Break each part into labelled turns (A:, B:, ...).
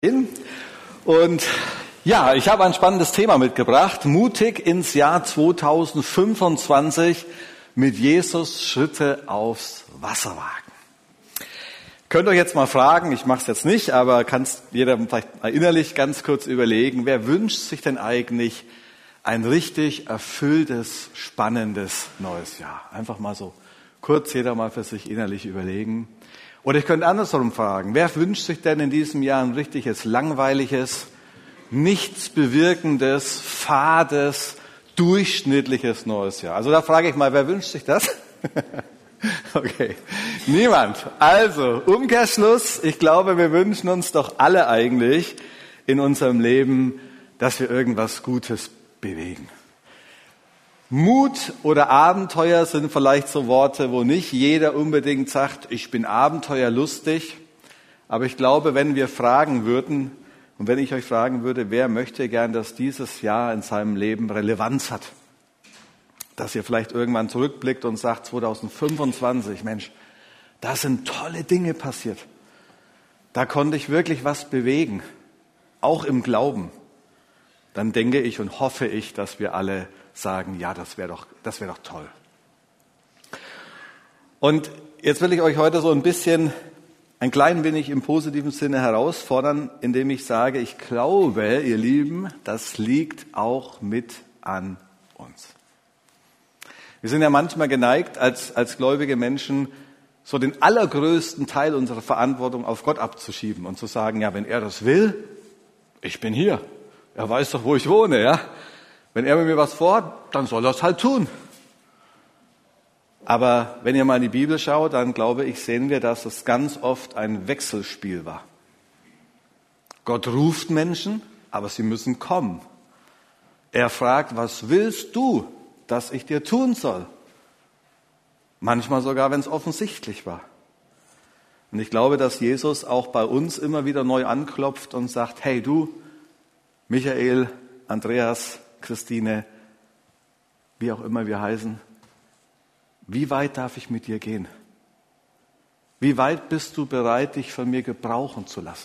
A: Und ja, ich habe ein spannendes Thema mitgebracht. Mutig ins Jahr 2025 mit Jesus Schritte aufs Wasser wagen. Könnt ihr euch jetzt mal fragen, ich mache es jetzt nicht, aber kann jeder vielleicht mal innerlich ganz kurz überlegen, wer wünscht sich denn eigentlich ein richtig erfülltes, spannendes neues Jahr? Einfach mal so kurz jeder mal für sich innerlich überlegen. Oder ich könnte andersrum fragen, wer wünscht sich denn in diesem Jahr ein richtiges, langweiliges, nichts bewirkendes, fades, durchschnittliches neues Jahr? Also da frage ich mal, wer wünscht sich das? Okay, niemand. Also, Umkehrschluss, ich glaube, wir wünschen uns doch alle eigentlich in unserem Leben, dass wir irgendwas Gutes bewegen. Mut oder Abenteuer sind vielleicht so Worte, wo nicht jeder unbedingt sagt, ich bin abenteuerlustig. Aber ich glaube, wenn wir fragen würden, und wenn ich euch fragen würde, wer möchte gern, dass dieses Jahr in seinem Leben Relevanz hat? Dass ihr vielleicht irgendwann zurückblickt und sagt, 2025, Mensch, da sind tolle Dinge passiert. Da konnte ich wirklich was bewegen, auch im Glauben. Dann denke ich und hoffe ich, dass wir alle sagen, ja, das wäre doch toll. Und jetzt will ich euch heute so ein klein wenig im positiven Sinne herausfordern, indem ich sage, ich glaube, ihr Lieben, das liegt auch mit an uns. Wir sind ja manchmal geneigt, als gläubige Menschen so den allergrößten Teil unserer Verantwortung auf Gott abzuschieben und zu sagen, ja, wenn er das will, ich bin hier. Er weiß doch, wo ich wohne, ja. Wenn er mit mir was vorhat, dann soll er es halt tun. Aber wenn ihr mal in die Bibel schaut, dann glaube ich, sehen wir, dass es ganz oft ein Wechselspiel war. Gott ruft Menschen, aber sie müssen kommen. Er fragt, was willst du, dass ich dir tun soll? Manchmal sogar, wenn es offensichtlich war. Und ich glaube, dass Jesus auch bei uns immer wieder neu anklopft und sagt, hey du, Michael, Andreas, Christine, wie auch immer wir heißen, wie weit darf ich mit dir gehen? Wie weit bist du bereit, dich von mir gebrauchen zu lassen?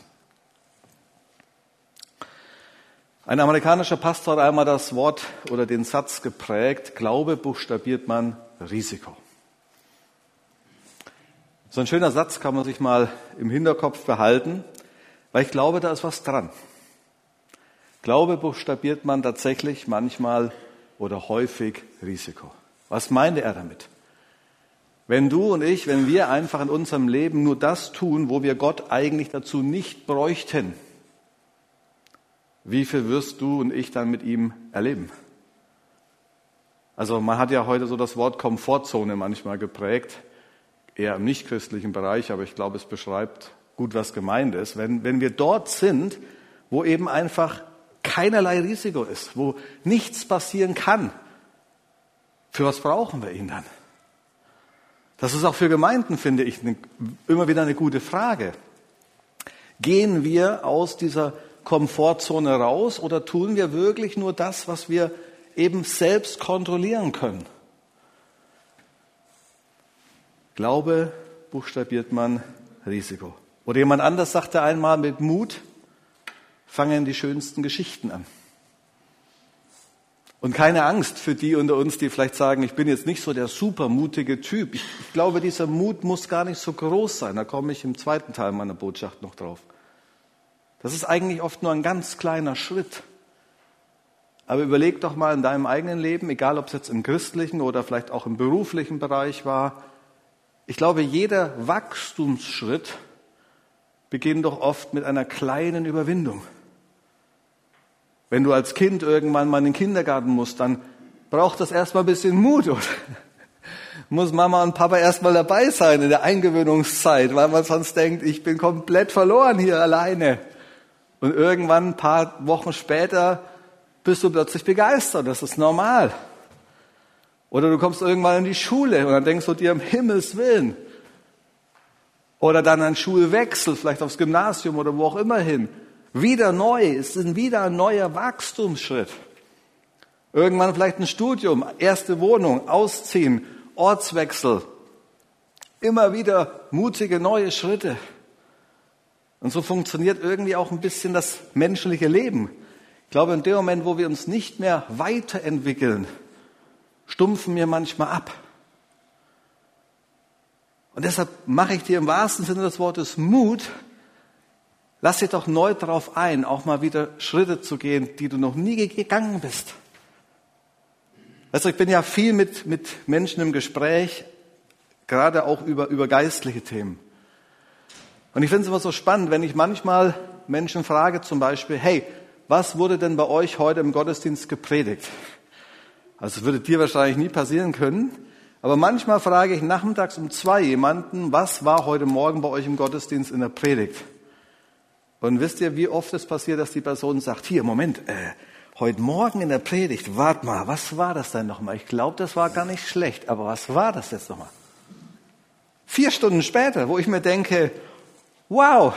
A: Ein amerikanischer Pastor hat einmal das Wort oder den Satz geprägt, Glaube buchstabiert man Risiko. So ein schöner Satz kann man sich mal im Hinterkopf behalten, weil ich glaube, da ist was dran. Glaube buchstabiert man tatsächlich manchmal oder häufig Risiko. Was meinte er damit? Wenn du und ich, wenn wir einfach in unserem Leben nur das tun, wo wir Gott eigentlich dazu nicht bräuchten, wie viel wirst du und ich dann mit ihm erleben? Also man hat ja heute so das Wort Komfortzone manchmal geprägt, eher im nichtchristlichen Bereich, aber ich glaube, es beschreibt gut, was gemeint ist. Wenn wir dort sind, wo eben einfach keinerlei Risiko ist, wo nichts passieren kann, für was brauchen wir ihn dann? Das ist auch für Gemeinden, finde ich, immer wieder eine gute Frage. Gehen wir aus dieser Komfortzone raus oder tun wir wirklich nur das, was wir eben selbst kontrollieren können? Glaube buchstabiert man Risiko. Oder jemand anders sagte einmal, mit Mut fangen die schönsten Geschichten an. Und keine Angst für die unter uns, die vielleicht sagen, ich bin jetzt nicht so der supermutige Typ. Ich glaube, dieser Mut muss gar nicht so groß sein. Da komme ich im zweiten Teil meiner Botschaft noch drauf. Das ist eigentlich oft nur ein ganz kleiner Schritt. Aber überleg doch mal in deinem eigenen Leben, egal ob es jetzt im christlichen oder vielleicht auch im beruflichen Bereich war. Ich glaube, jeder Wachstumsschritt beginnt doch oft mit einer kleinen Überwindung. Wenn du als Kind irgendwann mal in den Kindergarten musst, dann braucht das erstmal ein bisschen Mut. Oder? Muss Mama und Papa erstmal dabei sein in der Eingewöhnungszeit, weil man sonst denkt, ich bin komplett verloren hier alleine. Und irgendwann, ein paar Wochen später, bist du plötzlich begeistert. Das ist normal. Oder du kommst irgendwann in die Schule und dann denkst du dir, um Himmels Willen. Oder dann ein Schulwechsel, vielleicht aufs Gymnasium oder wo auch immer hin. Wieder neu, es ist wieder ein neuer Wachstumsschritt. Irgendwann vielleicht ein Studium, erste Wohnung, ausziehen, Ortswechsel. Immer wieder mutige neue Schritte. Und so funktioniert irgendwie auch ein bisschen das menschliche Leben. Ich glaube, in dem Moment, wo wir uns nicht mehr weiterentwickeln, stumpfen wir manchmal ab. Und deshalb mache ich dir im wahrsten Sinne des Wortes Mut, lass dich doch neu darauf ein, auch mal wieder Schritte zu gehen, die du noch nie gegangen bist. Also ich bin ja viel mit Menschen im Gespräch, gerade auch über geistliche Themen. Und ich finde es immer so spannend, wenn ich manchmal Menschen frage zum Beispiel, hey, was wurde denn bei euch heute im Gottesdienst gepredigt? Also das würde dir wahrscheinlich nie passieren können, aber manchmal frage ich nachmittags um 2 jemanden, was war heute Morgen bei euch im Gottesdienst in der Predigt? Und wisst ihr, wie oft es passiert, dass die Person sagt, hier, Moment, heute Morgen in der Predigt, wart mal, was war das denn nochmal? Ich glaube, das war gar nicht schlecht, aber was war das jetzt nochmal? 4 Stunden später, wo ich mir denke, wow.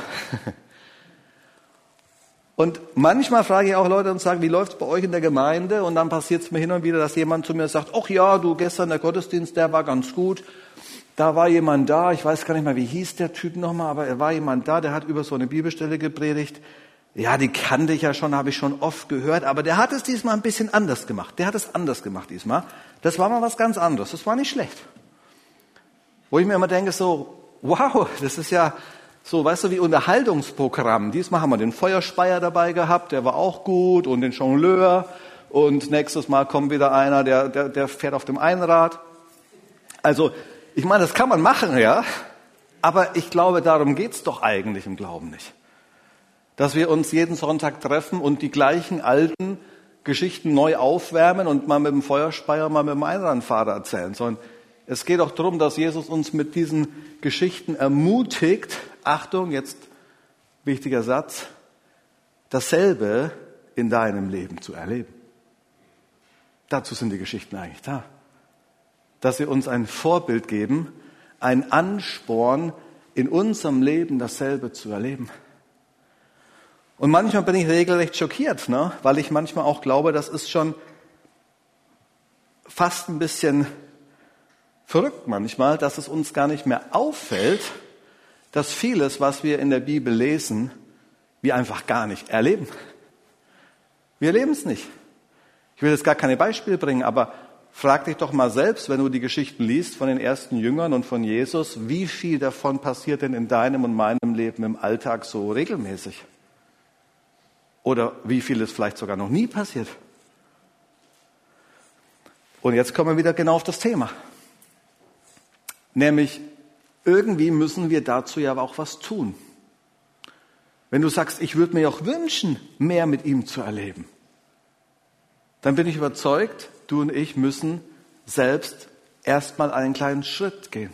A: Und manchmal frage ich auch Leute und sage, wie läuft es bei euch in der Gemeinde? Und dann passiert es mir hin und wieder, dass jemand zu mir sagt, ach ja, du, gestern der Gottesdienst, der war ganz gut. Da war jemand da, ich weiß gar nicht mal, wie hieß der Typ nochmal, aber er war jemand da, der hat über so eine Bibelstelle gepredigt. Ja, die kannte ich ja schon, habe ich schon oft gehört, aber der hat es diesmal ein bisschen anders gemacht. Der hat es anders gemacht diesmal. Das war mal was ganz anderes, das war nicht schlecht. Wo ich mir immer denke so, wow, das ist ja so, weißt du, wie Unterhaltungsprogramm. Diesmal haben wir den Feuerspeier dabei gehabt, der war auch gut, und den Jongleur, und nächstes Mal kommt wieder einer, der fährt auf dem Einrad. Also, ich meine, das kann man machen, ja, aber ich glaube, darum geht's doch eigentlich im Glauben nicht. Dass wir uns jeden Sonntag treffen und die gleichen alten Geschichten neu aufwärmen und mal mit dem Feuerspeier, mal mit dem Einradfahrer erzählen, sondern es geht auch darum, dass Jesus uns mit diesen Geschichten ermutigt, Achtung, jetzt wichtiger Satz, dasselbe in deinem Leben zu erleben. Dazu sind die Geschichten eigentlich da. Dass sie uns ein Vorbild geben, ein Ansporn, in unserem Leben dasselbe zu erleben. Und manchmal bin ich regelrecht schockiert, weil ich manchmal auch glaube, das ist schon fast ein bisschen verrückt manchmal, dass es uns gar nicht mehr auffällt, dass vieles, was wir in der Bibel lesen, wir einfach gar nicht erleben. Wir erleben es nicht. Ich will jetzt gar keine Beispiele bringen, aber frag dich doch mal selbst, wenn du die Geschichten liest von den ersten Jüngern und von Jesus, wie viel davon passiert denn in deinem und meinem Leben im Alltag so regelmäßig? Oder wie viel es vielleicht sogar noch nie passiert? Und jetzt kommen wir wieder genau auf das Thema. Nämlich, irgendwie müssen wir dazu ja auch was tun. Wenn du sagst, ich würde mir auch wünschen, mehr mit ihm zu erleben, dann bin ich überzeugt, du und ich müssen selbst erstmal einen kleinen Schritt gehen.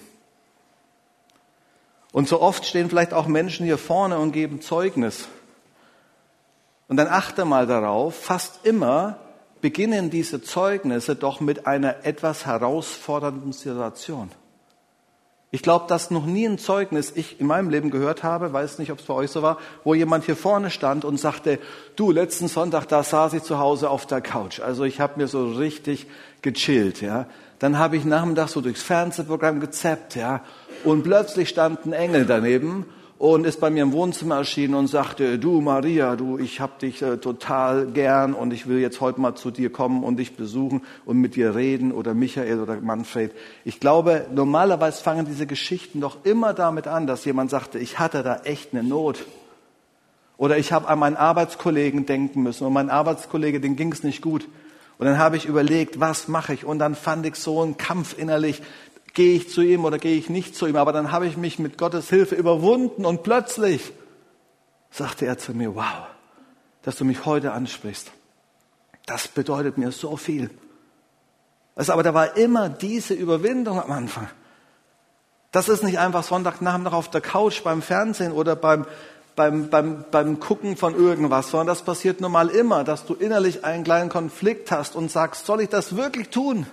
A: Und so oft stehen vielleicht auch Menschen hier vorne und geben Zeugnis. Und dann achte mal darauf, fast immer beginnen diese Zeugnisse doch mit einer etwas herausfordernden Situation. Ich glaube, dass noch nie ein Zeugnis ich in meinem Leben gehört habe, weiß nicht, ob es bei euch so war, wo jemand hier vorne stand und sagte, du, letzten Sonntag, da saß ich zu Hause auf der Couch. Also ich habe mir so richtig gechillt, ja. Dann habe ich nachmittags so durchs Fernsehprogramm gezappt, ja. Und plötzlich stand ein Engel daneben und ist bei mir im Wohnzimmer erschienen und sagte, du Maria, du, ich hab dich total gern und ich will jetzt heute mal zu dir kommen und dich besuchen und mit dir reden, oder Michael oder Manfred. Ich glaube, normalerweise fangen diese Geschichten doch immer damit an, dass jemand sagte, ich hatte da echt eine Not. Oder ich habe an meinen Arbeitskollegen denken müssen und mein Arbeitskollege, dem ging es nicht gut. Und dann habe ich überlegt, was mache ich? Und dann fand ich so einen Kampf innerlich, gehe ich zu ihm oder gehe ich nicht zu ihm? Aber dann habe ich mich mit Gottes Hilfe überwunden und plötzlich sagte er zu mir, wow, dass du mich heute ansprichst. Das bedeutet mir so viel. Also, aber da war immer diese Überwindung am Anfang. Das ist nicht einfach Sonntagnachmittag auf der Couch beim Fernsehen oder beim Gucken von irgendwas, sondern das passiert nun mal immer, dass du innerlich einen kleinen Konflikt hast und sagst, soll ich das wirklich tun?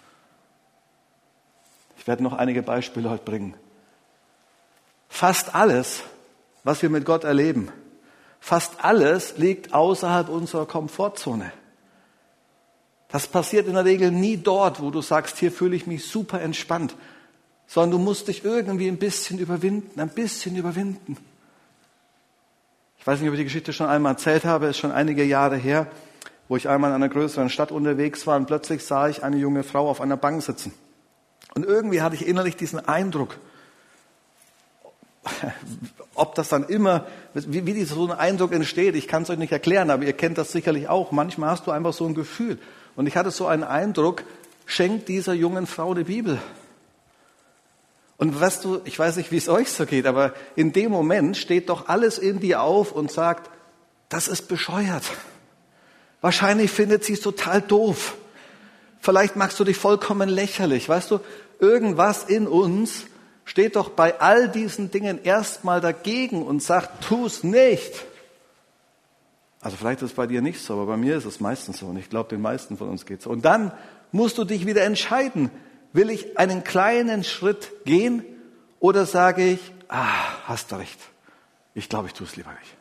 A: Ich werde noch einige Beispiele heute bringen. Fast alles, was wir mit Gott erleben, fast alles liegt außerhalb unserer Komfortzone. Das passiert in der Regel nie dort, wo du sagst, hier fühle ich mich super entspannt, sondern du musst dich irgendwie ein bisschen überwinden. Ich weiß nicht, ob ich die Geschichte schon einmal erzählt habe, ist schon einige Jahre her, wo ich einmal in einer größeren Stadt unterwegs war und plötzlich sah ich eine junge Frau auf einer Bank sitzen. Und irgendwie hatte ich innerlich diesen Eindruck, ob das dann immer, wie so ein Eindruck entsteht, ich kann es euch nicht erklären, aber ihr kennt das sicherlich auch. Manchmal hast du einfach so ein Gefühl. Und ich hatte so einen Eindruck, schenkt dieser jungen Frau die Bibel. Und weißt du, ich weiß nicht, wie es euch so geht, aber in dem Moment steht doch alles in dir auf und sagt, das ist bescheuert. Wahrscheinlich findet sie es total doof. Vielleicht machst du dich vollkommen lächerlich. Weißt du, irgendwas in uns steht doch bei all diesen Dingen erstmal dagegen und sagt, tu's nicht. Also vielleicht ist es bei dir nicht so, aber bei mir ist es meistens so und ich glaube, den meisten von uns geht es so. Und dann musst du dich wieder entscheiden, will ich einen kleinen Schritt gehen oder sage ich, hast du recht, ich glaube, ich tue es lieber nicht.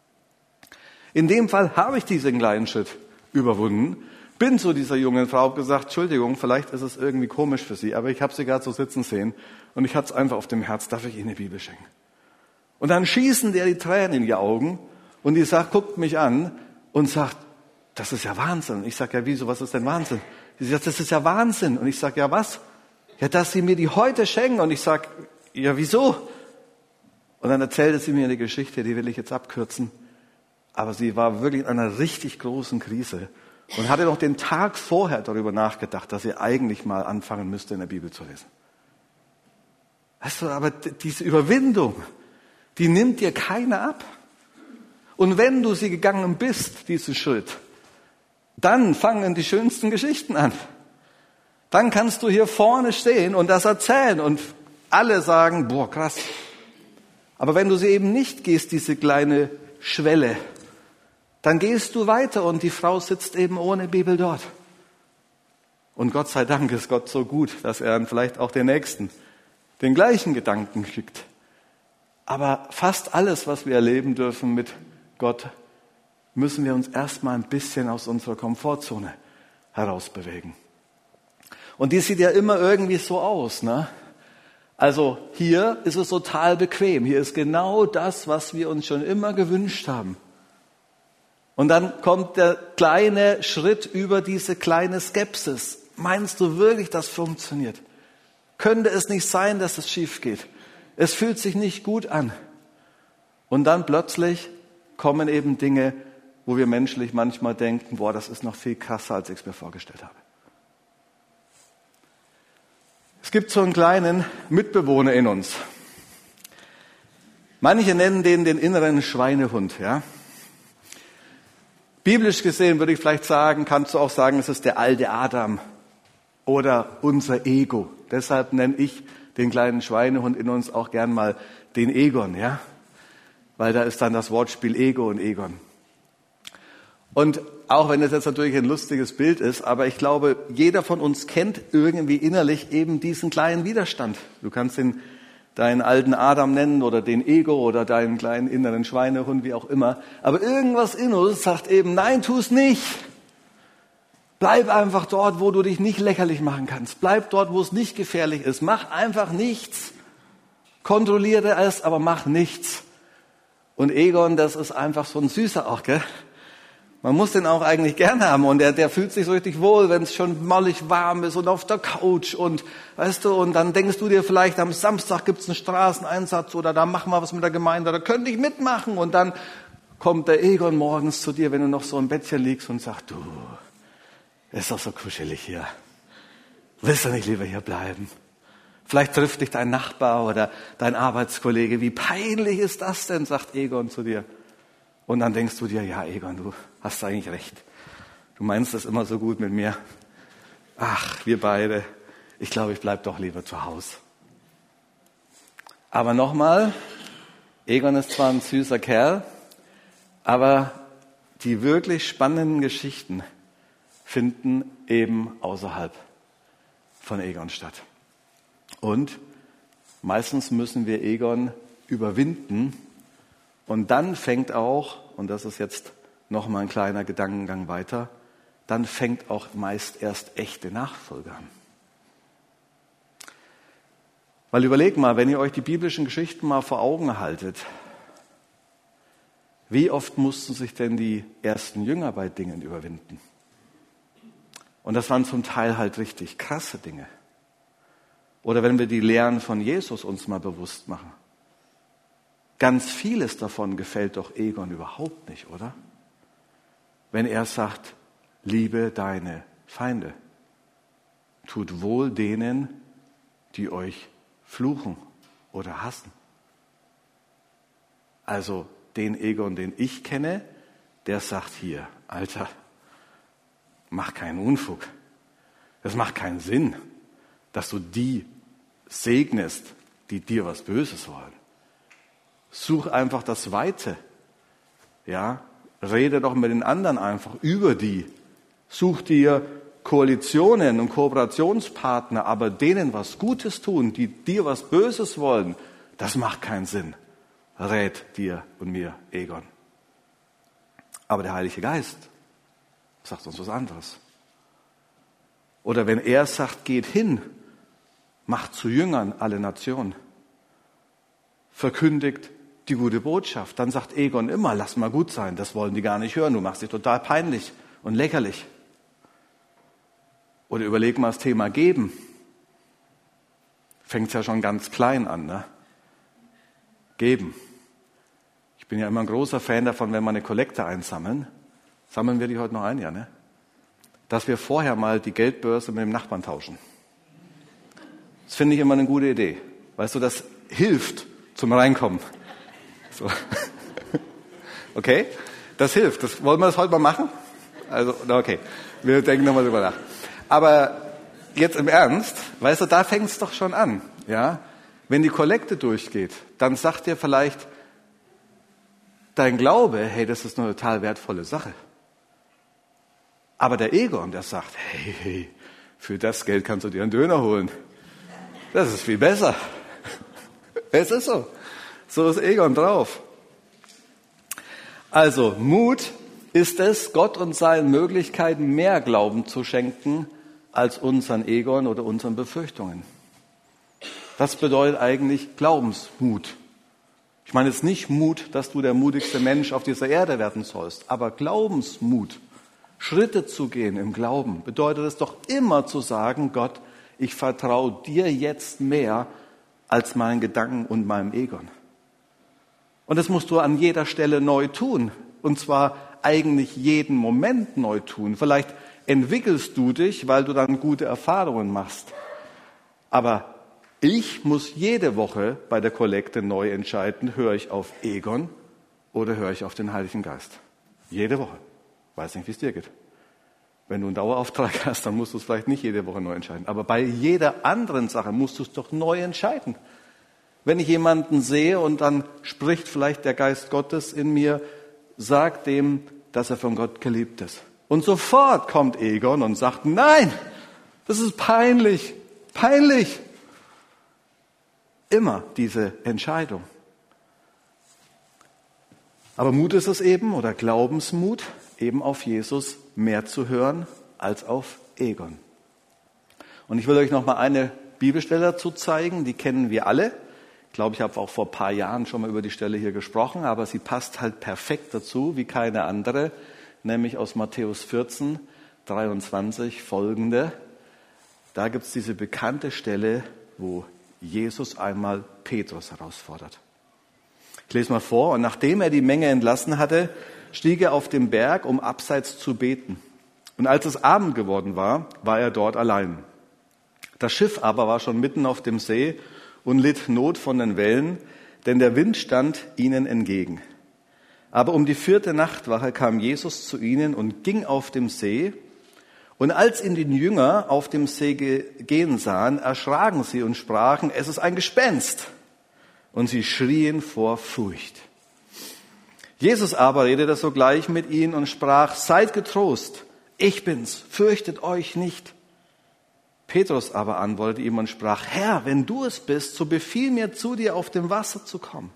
A: In dem Fall habe ich diesen kleinen Schritt überwunden, bin zu dieser jungen Frau gesagt, Entschuldigung, vielleicht ist es irgendwie komisch für Sie, aber ich habe Sie gerade so sitzen sehen und ich hatte es einfach auf dem Herz, darf ich Ihnen eine Bibel schenken? Und dann schießen der die Tränen in die Augen und die sagt, guckt mich an und sagt, das ist ja Wahnsinn. Ich sage, ja wieso, was ist denn Wahnsinn? Sie sagt, das ist ja Wahnsinn. Und ich sage, ja was? Ja, dass Sie mir die heute schenken. Und ich sage, ja wieso? Und dann erzählte sie mir eine Geschichte, die will ich jetzt abkürzen. Aber sie war wirklich in einer richtig großen Krise und hatte noch den Tag vorher darüber nachgedacht, dass sie eigentlich mal anfangen müsste, in der Bibel zu lesen. Weißt du, aber diese Überwindung, die nimmt dir keiner ab. Und wenn du sie gegangen bist, diesen Schritt, dann fangen die schönsten Geschichten an. Dann kannst du hier vorne stehen und das erzählen und alle sagen, boah, krass. Aber wenn du sie eben nicht gehst, diese kleine Schwelle, dann gehst du weiter und die Frau sitzt eben ohne Bibel dort. Und Gott sei Dank ist Gott so gut, dass er dann vielleicht auch den Nächsten den gleichen Gedanken schickt. Aber fast alles, was wir erleben dürfen mit Gott, müssen wir uns erstmal ein bisschen aus unserer Komfortzone herausbewegen. Und die sieht ja immer irgendwie so aus, ne? Also hier ist es total bequem. Hier ist genau das, was wir uns schon immer gewünscht haben. Und dann kommt der kleine Schritt über diese kleine Skepsis. Meinst du wirklich, das funktioniert? Könnte es nicht sein, dass es schief geht? Es fühlt sich nicht gut an. Und dann plötzlich kommen eben Dinge, wo wir menschlich manchmal denken, boah, das ist noch viel krasser, als ich es mir vorgestellt habe. Es gibt so einen kleinen Mitbewohner in uns. Manche nennen den inneren Schweinehund, ja. Biblisch gesehen würde ich vielleicht sagen, kannst du auch sagen, es ist der alte Adam oder unser Ego. Deshalb nenne ich den kleinen Schweinehund in uns auch gern mal den Egon, ja. Weil da ist dann das Wortspiel Ego und Egon. Und auch wenn es jetzt natürlich ein lustiges Bild ist, aber ich glaube, jeder von uns kennt irgendwie innerlich eben diesen kleinen Widerstand. Du kannst ihn deinen alten Adam nennen oder den Ego oder deinen kleinen inneren Schweinehund, wie auch immer. Aber irgendwas in uns sagt eben, nein, tu es nicht. Bleib einfach dort, wo du dich nicht lächerlich machen kannst. Bleib dort, wo es nicht gefährlich ist. Mach einfach nichts. Kontrolliere es, aber mach nichts. Und Egon, das ist einfach so ein Süßer auch, gell? Man muss den auch eigentlich gern haben und der fühlt sich so richtig wohl, wenn es schon mollig warm ist und auf der Couch und weißt du, und dann denkst du dir vielleicht, am Samstag gibt's einen Straßeneinsatz oder da machen wir was mit der Gemeinde, da könnte ich mitmachen und dann kommt der Egon morgens zu dir, wenn du noch so im Bettchen liegst und sagt, du, ist doch so kuschelig hier. Willst du nicht lieber hier bleiben? Vielleicht trifft dich dein Nachbar oder dein Arbeitskollege. Wie peinlich ist das denn, sagt Egon zu dir. Und dann denkst du dir, ja Egon, du hast eigentlich recht. Du meinst das immer so gut mit mir. Ach, wir beide. Ich glaube, ich bleib doch lieber zu Hause. Aber nochmal, Egon ist zwar ein süßer Kerl, aber die wirklich spannenden Geschichten finden eben außerhalb von Egon statt. Und meistens müssen wir Egon überwinden. Und dann fängt auch, und das ist jetzt nochmal ein kleiner Gedankengang weiter, dann fängt auch meist erst echte Nachfolge an. Weil überlegt mal, wenn ihr euch die biblischen Geschichten mal vor Augen haltet, Wie oft mussten sich denn die ersten Jünger bei Dingen überwinden? Und das waren zum Teil halt richtig krasse Dinge. Oder wenn wir die Lehren von Jesus uns mal bewusst machen. Ganz vieles davon gefällt doch Egon überhaupt nicht, oder? Wenn er sagt, liebe deine Feinde. Tut wohl denen, die euch fluchen oder hassen. Also den Egon, den ich kenne, der sagt hier, Alter, mach keinen Unfug. Das macht keinen Sinn, dass du die segnest, die dir was Böses wollen. Such einfach das Weite. Ja, rede doch mit den anderen einfach über die. Such dir Koalitionen und Kooperationspartner, aber denen was Gutes tun, die dir was Böses wollen, das macht keinen Sinn. Rät dir und mir, Egon. Aber der Heilige Geist sagt uns was anderes. Oder wenn er sagt, geht hin, macht zu Jüngern alle Nationen, verkündigt die gute Botschaft, dann sagt Egon immer, lass mal gut sein, das wollen die gar nicht hören, du machst dich total peinlich und lächerlich. Oder überleg mal das Thema Geben. Fängt ja schon ganz klein an, ne? Geben. Ich bin ja immer ein großer Fan davon, wenn wir eine Kollekte einsammeln. Sammeln wir die heute noch ein, ja, ne? Dass wir vorher mal die Geldbörse mit dem Nachbarn tauschen. Das finde ich immer eine gute Idee. Weißt du, das hilft zum Reinkommen. So. Okay? Das hilft. Wollen wir das heute mal machen? Also, okay. Wir denken nochmal drüber nach. Aber jetzt im Ernst, weißt du, da fängt es doch schon an. Ja? Wenn die Kollekte durchgeht, dann sagt dir vielleicht dein Glaube, hey, das ist eine total wertvolle Sache. Aber der Egon, der sagt, hey, für das Geld kannst du dir einen Döner holen. Das ist viel besser. Es ist so. So ist Egon drauf. Also, Mut ist es, Gott und seinen Möglichkeiten mehr Glauben zu schenken, als unseren Egon oder unseren Befürchtungen. Das bedeutet eigentlich Glaubensmut. Ich meine jetzt nicht Mut, dass du der mutigste Mensch auf dieser Erde werden sollst, aber Glaubensmut, Schritte zu gehen im Glauben, bedeutet es doch immer zu sagen, Gott, ich vertraue dir jetzt mehr als meinen Gedanken und meinem Egon. Und das musst du an jeder Stelle neu tun. Und zwar eigentlich jeden Moment neu tun. Vielleicht entwickelst du dich, weil du dann gute Erfahrungen machst. Aber ich muss jede Woche bei der Kollekte neu entscheiden, höre ich auf Egon oder höre ich auf den Heiligen Geist. Jede Woche. Weiß nicht, wie es dir geht. Wenn du einen Dauerauftrag hast, dann musst du es vielleicht nicht jede Woche neu entscheiden. Aber bei jeder anderen Sache musst du es doch neu entscheiden. Wenn ich jemanden sehe und dann spricht vielleicht der Geist Gottes in mir, sagt dem, dass er von Gott geliebt ist. Und sofort kommt Egon und sagt, nein, das ist peinlich, peinlich. Immer diese Entscheidung. Aber Mut ist es eben, oder Glaubensmut, eben auf Jesus mehr zu hören als auf Egon. Und ich will euch noch mal eine Bibelstelle dazu zeigen, die kennen wir alle. Ich glaube, ich habe auch vor ein paar Jahren schon mal über die Stelle hier gesprochen, aber sie passt halt perfekt dazu, wie keine andere, nämlich aus Matthäus 14, 23 folgende. Da gibt es diese bekannte Stelle, wo Jesus einmal Petrus herausfordert. Ich lese mal vor. Und nachdem er die Menge entlassen hatte, stieg er auf den Berg, um abseits zu beten. Und als es Abend geworden war, war er dort allein. Das Schiff aber war schon mitten auf dem See und litt Not von den Wellen, denn der Wind stand ihnen entgegen. Aber um die 4. Nachtwache kam Jesus zu ihnen und ging auf dem See. Und als ihn die Jünger auf dem See gehen sahen, erschraken sie und sprachen, es ist ein Gespenst. Und sie schrien vor Furcht. Jesus aber redete sogleich mit ihnen und sprach, seid getrost, ich bin's, fürchtet euch nicht. Petrus aber antwortete ihm und sprach, Herr, wenn du es bist, so befiehl mir zu dir, auf dem Wasser zu kommen.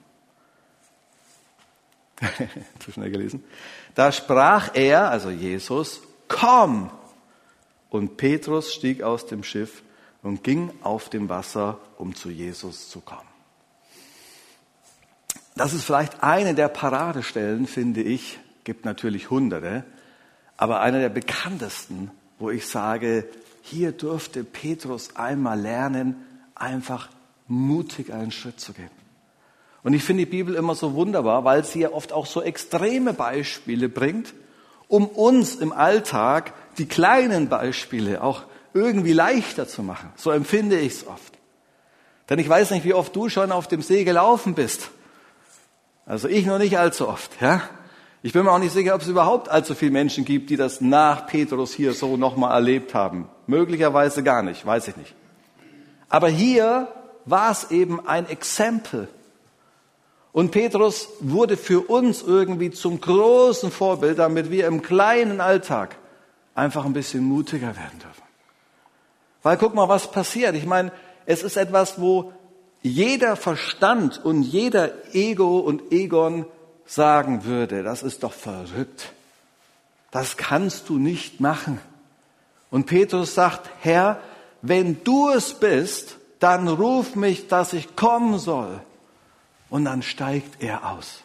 A: Zu schnell gelesen. Da sprach er, also Jesus, komm. Und Petrus stieg aus dem Schiff und ging auf dem Wasser, um zu Jesus zu kommen. das ist vielleicht eine der Paradestellen, finde ich, gibt natürlich Hunderte, aber eine der bekanntesten, wo ich sage, hier durfte Petrus einmal lernen, einfach mutig einen Schritt zu gehen. Und ich finde die Bibel immer so wunderbar, weil sie ja oft auch so extreme Beispiele bringt, um uns im Alltag die kleinen Beispiele auch irgendwie leichter zu machen. So empfinde ich es oft. Denn ich weiß nicht, wie oft du schon auf dem See gelaufen bist. Also ich noch nicht allzu oft, ja. Ich bin mir auch nicht sicher, ob es überhaupt allzu viele Menschen gibt, die das nach Petrus hier so nochmal erlebt haben. Möglicherweise gar nicht, weiß ich nicht. Aber hier war es eben ein Exempel. Und Petrus wurde für uns irgendwie zum großen Vorbild, damit wir im kleinen Alltag einfach ein bisschen mutiger werden dürfen. Weil guck mal, was passiert. Ich meine, es ist etwas, wo jeder Verstand und jeder Ego und Egon sagen würde, das ist doch verrückt. Das kannst du nicht machen. Und Petrus sagt, Herr, wenn du es bist, dann ruf mich, dass ich kommen soll. Und dann steigt er aus.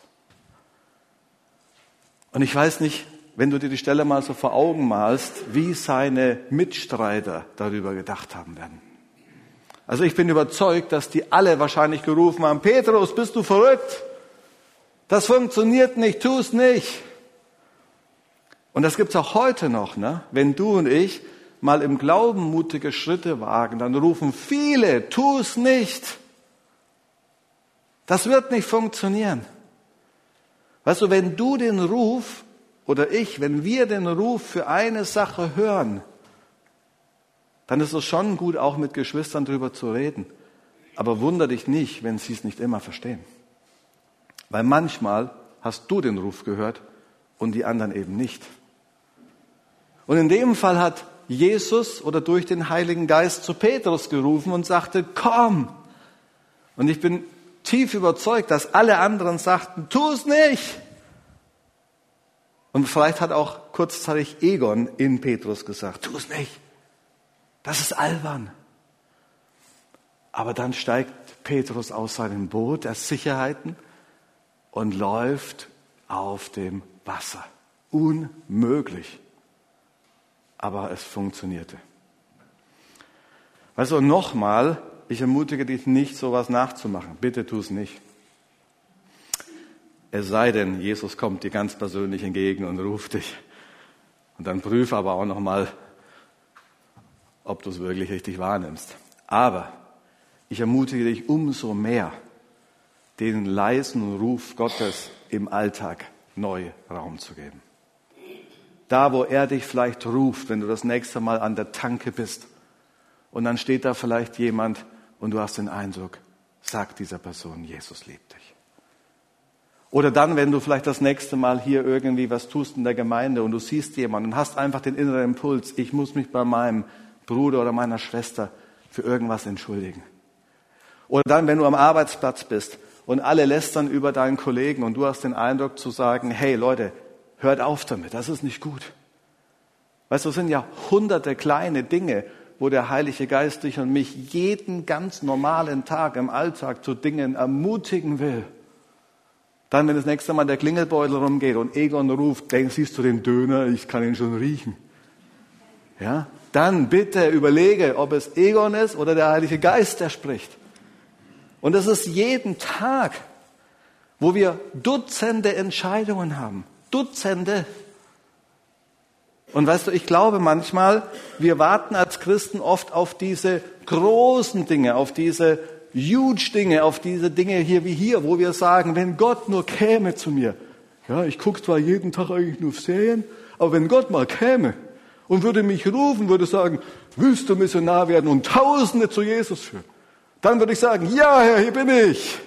A: Und ich weiß nicht, wenn du dir die Stelle mal so vor Augen malst, wie seine Mitstreiter darüber gedacht haben werden. Also ich bin überzeugt, dass die alle wahrscheinlich gerufen haben, Petrus, bist du verrückt? Das funktioniert nicht, tu es nicht. Und das gibt's auch heute noch, ne? Wenn du und ich mal im Glauben mutige Schritte wagen, dann rufen viele, tu es nicht. Das wird nicht funktionieren. Weißt du, wenn du den Ruf oder ich, wenn wir den Ruf für eine Sache hören, dann ist es schon gut, auch mit Geschwistern drüber zu reden. Aber wunder dich nicht, wenn sie es nicht immer verstehen. Weil manchmal hast du den Ruf gehört und die anderen eben nicht. Und in dem Fall hat Jesus oder durch den Heiligen Geist zu Petrus gerufen und sagte, komm. Und ich bin tief überzeugt, dass alle anderen sagten, tu es nicht. Und vielleicht hat auch kurzzeitig Egon in Petrus gesagt, tu es nicht. Das ist albern. Aber dann steigt Petrus aus seinem Boot der Sicherheiten und läuft auf dem Wasser. Unmöglich. Aber es funktionierte. Also nochmal, ich ermutige dich nicht, sowas nachzumachen. Bitte tu es nicht. Es sei denn, Jesus kommt dir ganz persönlich entgegen und ruft dich. Und dann prüfe aber auch nochmal, ob du es wirklich richtig wahrnimmst. Aber ich ermutige dich umso mehr, den leisen Ruf Gottes im Alltag neu Raum zu geben. Da, wo er dich vielleicht ruft, wenn du das nächste Mal an der Tanke bist und dann steht da vielleicht jemand und du hast den Eindruck, sag dieser Person, Jesus liebt dich. Oder dann, wenn du vielleicht das nächste Mal hier irgendwie was tust in der Gemeinde und du siehst jemanden und hast einfach den inneren Impuls, ich muss mich bei meinem Bruder oder meiner Schwester für irgendwas entschuldigen. Oder dann, wenn du am Arbeitsplatz bist und alle lästern über deinen Kollegen und du hast den Eindruck zu sagen, hey Leute, hört auf damit, das ist nicht gut. Weißt du, es sind ja hunderte kleine Dinge, wo der Heilige Geist dich und mich jeden ganz normalen Tag im Alltag zu Dingen ermutigen will. Dann, wenn das nächste Mal der Klingelbeutel rumgeht und Egon ruft, siehst du den Döner, ich kann ihn schon riechen. Ja? Dann bitte überlege, ob es Egon ist oder der Heilige Geist, der spricht. Und das ist jeden Tag, wo wir Dutzende Entscheidungen haben. Dutzende. Und weißt du, ich glaube manchmal, wir warten als Christen oft auf diese großen Dinge, auf diese huge Dinge, auf diese Dinge hier wie hier, wo wir sagen, wenn Gott nur käme zu mir. Ja, ich gucke zwar jeden Tag eigentlich nur auf Serien, aber wenn Gott mal käme und würde mich rufen, würde sagen, willst du Missionar werden und Tausende zu Jesus führen? Dann würde ich sagen, ja Herr, hier bin ich.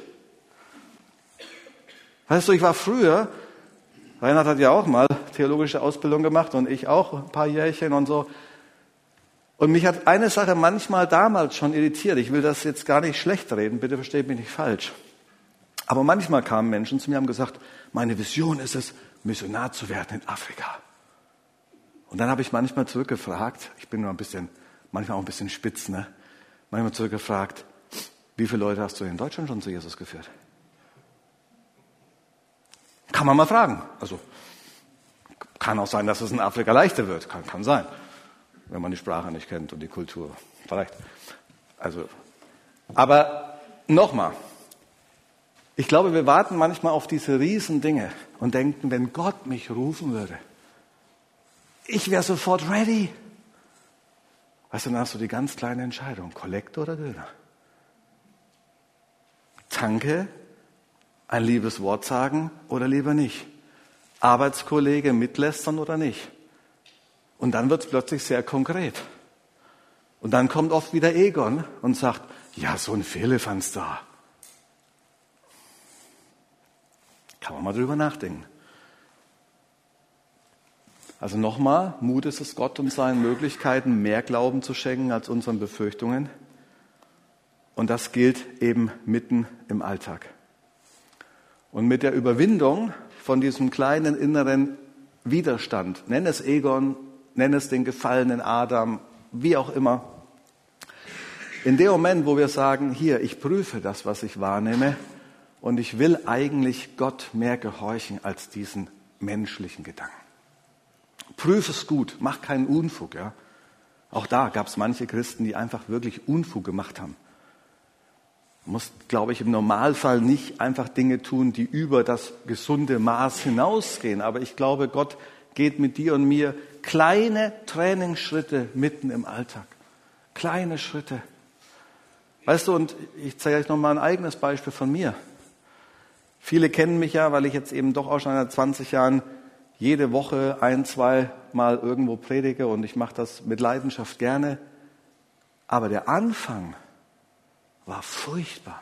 A: Weißt du, ich war früher, Reinhard hat ja auch mal theologische Ausbildung gemacht und ich auch ein paar Jährchen und so. Und mich hat eine Sache manchmal damals schon irritiert. Ich will das jetzt gar nicht schlecht reden, bitte versteht mich nicht falsch. Aber manchmal kamen Menschen zu mir und haben gesagt, meine Vision ist es, Missionar zu werden in Afrika. Und dann habe ich manchmal zurückgefragt, ich bin nur manchmal auch ein bisschen spitz, ne? Manchmal zurückgefragt, wie viele Leute hast du in Deutschland schon zu Jesus geführt? Kann man mal fragen. Also kann auch sein, dass es in Afrika leichter wird. Kann sein, wenn man die Sprache nicht kennt und die Kultur. Vielleicht. Also, aber nochmal. Ich glaube, wir warten manchmal auf diese riesen Dinge und denken, wenn Gott mich rufen würde, ich wäre sofort ready. Weißt du, dann hast du die ganz kleine Entscheidung, Kollekte oder Döner. Tanke, ein liebes Wort sagen oder lieber nicht. Arbeitskollege mitlästern oder nicht. Und dann wird es plötzlich sehr konkret. Und dann kommt oft wieder Egon und sagt, ja, so ein Firlefanz da. Kann man mal drüber nachdenken. Also nochmal, Mut ist es, Gott und seinen Möglichkeiten mehr Glauben zu schenken als unseren Befürchtungen. Und das gilt eben mitten im Alltag. Und mit der Überwindung von diesem kleinen inneren Widerstand, nenn es Egon, nenn es den gefallenen Adam, wie auch immer. In dem Moment, wo wir sagen, hier, ich prüfe das, was ich wahrnehme, und ich will eigentlich Gott mehr gehorchen als diesen menschlichen Gedanken. Prüf es gut, mach keinen Unfug. Ja? Auch da gab es manche Christen, die einfach wirklich Unfug gemacht haben. Du musst, glaube ich, im Normalfall nicht einfach Dinge tun, die über das gesunde Maß hinausgehen. Aber ich glaube, Gott geht mit dir und mir kleine Trainingsschritte mitten im Alltag. Kleine Schritte. Weißt du, und ich zeige euch noch mal ein eigenes Beispiel von mir. Viele kennen mich ja, weil ich jetzt eben doch auch schon seit 20 Jahren jede Woche 1-2 Mal irgendwo predige und ich mache das mit Leidenschaft gerne. Aber der Anfang war furchtbar.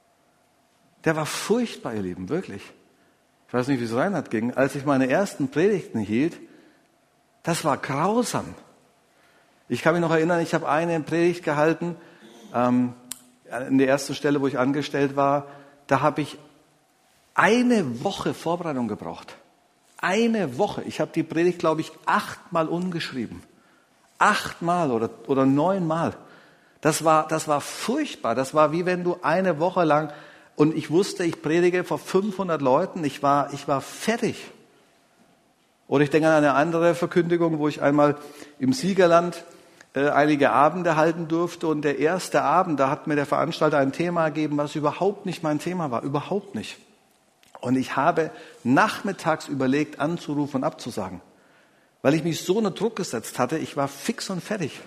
A: Der war furchtbar, ihr Lieben, wirklich. Ich weiß nicht, wie es Reinhard ging. Als ich meine ersten Predigten hielt, das war grausam. Ich kann mich noch erinnern, ich habe eine Predigt gehalten, an der ersten Stelle, wo ich angestellt war, da habe ich eine Woche Vorbereitung gebraucht. Eine Woche. Ich habe die Predigt, glaube ich, 8-mal umgeschrieben. 8-mal oder 9-mal. Das war furchtbar. Das war wie wenn du eine Woche lang, und ich wusste, ich predige vor 500 Leuten, ich war fertig. Oder ich denke an eine andere Verkündigung, wo ich einmal im Siegerland einige Abende halten durfte, und der erste Abend, da hat mir der Veranstalter ein Thema gegeben, was überhaupt nicht mein Thema war, überhaupt nicht. Und ich habe nachmittags überlegt, anzurufen und abzusagen, weil ich mich so unter Druck gesetzt hatte, ich war fix und fertig.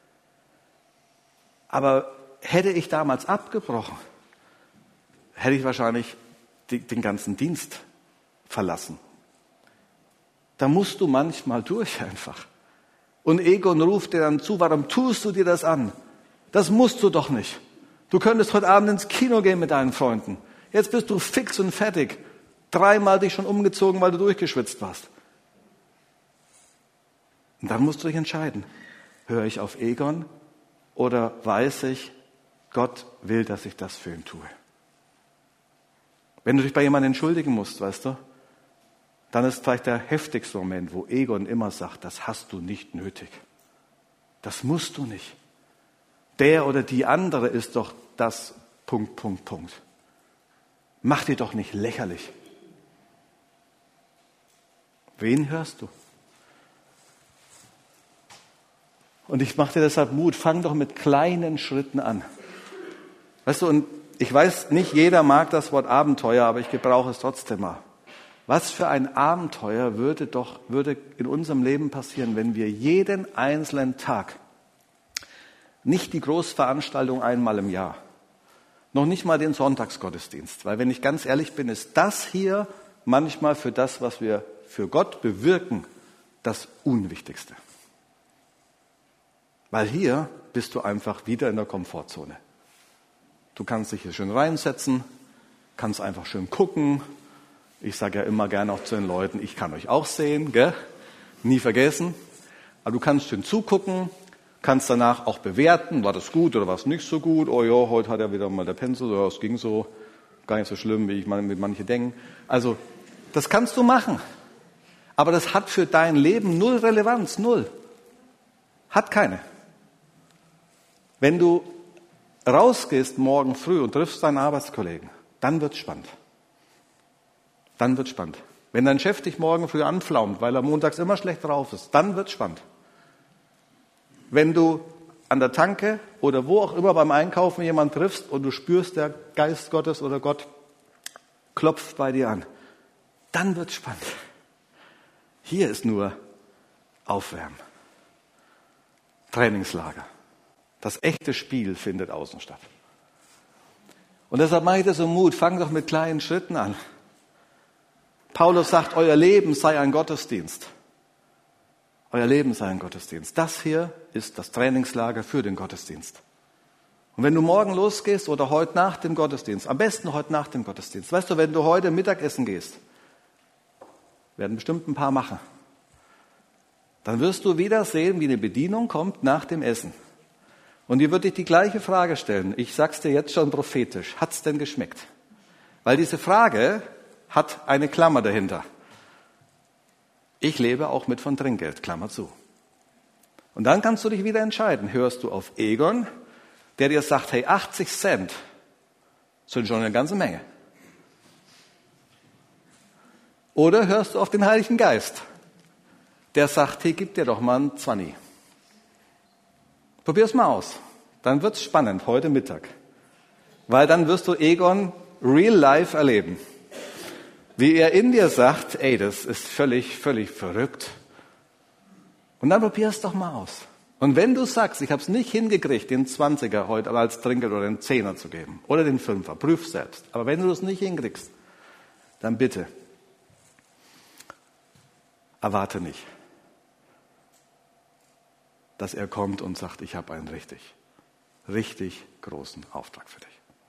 A: Aber hätte ich damals abgebrochen, hätte ich wahrscheinlich den ganzen Dienst verlassen. Da musst du manchmal durch einfach. Und Egon ruft dir dann zu, warum tust du dir das an? Das musst du doch nicht. Du könntest heute Abend ins Kino gehen mit deinen Freunden. Jetzt bist du fix und fertig. 3-mal dich schon umgezogen, weil du durchgeschwitzt warst. Und dann musst du dich entscheiden. Höre ich auf Egon oder weiß ich, Gott will, dass ich das für ihn tue? Wenn du dich bei jemandem entschuldigen musst, weißt du, dann ist vielleicht der heftigste Moment, wo Egon immer sagt, das hast du nicht nötig. Das musst du nicht. Der oder die andere ist doch das ... Mach dir doch nicht lächerlich. Wen hörst du? Und ich mache dir deshalb Mut, fang doch mit kleinen Schritten an. Weißt du, und ich weiß, nicht jeder mag das Wort Abenteuer, aber ich gebrauche es trotzdem mal. Was für ein Abenteuer würde in unserem Leben passieren, wenn wir jeden einzelnen Tag, nicht die Großveranstaltung einmal im Jahr, noch nicht mal den Sonntagsgottesdienst, weil wenn ich ganz ehrlich bin, ist das hier manchmal für das, was wir für Gott bewirken, das Unwichtigste. Weil hier bist du einfach wieder in der Komfortzone. Du kannst dich hier schön reinsetzen, kannst einfach schön gucken. Ich sage ja immer gerne auch zu den Leuten, ich kann euch auch sehen, gell? Nie vergessen. Aber du kannst schön zugucken, kannst danach auch bewerten, war das gut oder war es nicht so gut. Oh ja, heute hat er wieder mal der Pencil, oder es ging so, gar nicht so schlimm, wie manche denken. Also, das kannst du machen. Aber das hat für dein Leben null Relevanz, null. Hat keine. Wenn du rausgehst morgen früh und triffst deinen Arbeitskollegen, dann wird's spannend. dann wird spannend. Wenn dein Chef dich morgen früh anflaumt, weil er montags immer schlecht drauf ist, dann wird spannend. Wenn du an der Tanke oder wo auch immer beim Einkaufen jemanden triffst und du spürst, der Geist Gottes oder Gott klopft bei dir an, dann wird spannend. Hier ist nur Aufwärmen. Trainingslager. Das echte Spiel findet außen statt. Und deshalb mache ich dir so Mut, fang doch mit kleinen Schritten an. Paulus sagt, euer Leben sei ein Gottesdienst. Euer Leben sei ein Gottesdienst. Das hier ist das Trainingslager für den Gottesdienst. Und wenn du morgen losgehst oder heute nach dem Gottesdienst, am besten heute nach dem Gottesdienst, weißt du, wenn du heute Mittagessen gehst, werden bestimmt ein paar machen, dann wirst du wieder sehen, wie eine Bedienung kommt nach dem Essen. Und die wird dich die gleiche Frage stellen. Ich sag's dir jetzt schon prophetisch. Hat's denn geschmeckt? Weil diese Frage hat eine Klammer dahinter. Ich lebe auch mit von Trinkgeld, Klammer zu. Und dann kannst du dich wieder entscheiden. Hörst du auf Egon, der dir sagt, hey, 80 Cent sind schon eine ganze Menge. Oder hörst du auf den Heiligen Geist, der sagt, hey, gib dir doch mal einen 20. Probier's mal aus. Dann wird's spannend, heute Mittag. Weil dann wirst du Egon real life erleben. Wie er in dir sagt, ey, das ist völlig verrückt. Und dann probier's doch mal aus. Und wenn du sagst, ich habe es nicht hingekriegt, den 20er heute als Trinkgeld oder den 10er zu geben oder den 5er, prüf selbst. Aber wenn du es nicht hinkriegst, dann bitte, erwarte nicht, dass er kommt und sagt, ich habe einen richtig großen Auftrag für dich.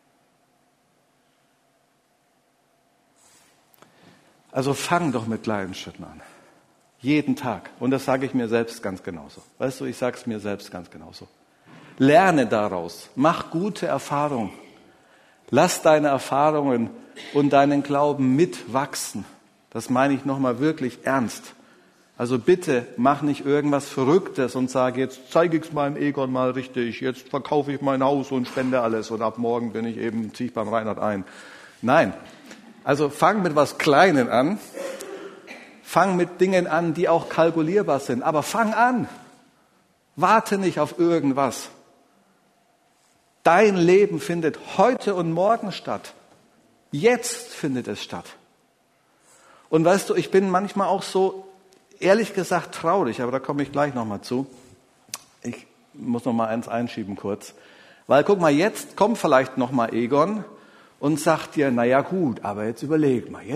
A: Also fang doch mit kleinen Schritten an. Jeden Tag. Und das sage ich mir selbst ganz genauso. Weißt du, ich sage es mir selbst ganz genauso. Lerne daraus. Mach gute Erfahrungen. Lass deine Erfahrungen und deinen Glauben mitwachsen. Das meine ich nochmal wirklich ernst. Also bitte mach nicht irgendwas Verrücktes und sage, jetzt zeige ich es meinem Egon mal richtig, jetzt verkaufe ich mein Haus und spende alles und ab morgen ziehe ich beim Reinhard ein. Nein. Also fang mit was Kleinen an. Fang mit Dingen an, die auch kalkulierbar sind. Aber fang an. Warte nicht auf irgendwas. Dein Leben findet heute und morgen statt. Jetzt findet es statt. Und weißt du, ich bin manchmal auch so, ehrlich gesagt, traurig, aber da komme ich gleich nochmal zu. Ich muss noch mal eins einschieben kurz. Weil guck mal, jetzt kommt vielleicht noch mal Egon und sagt dir, na ja gut, aber jetzt überleg mal,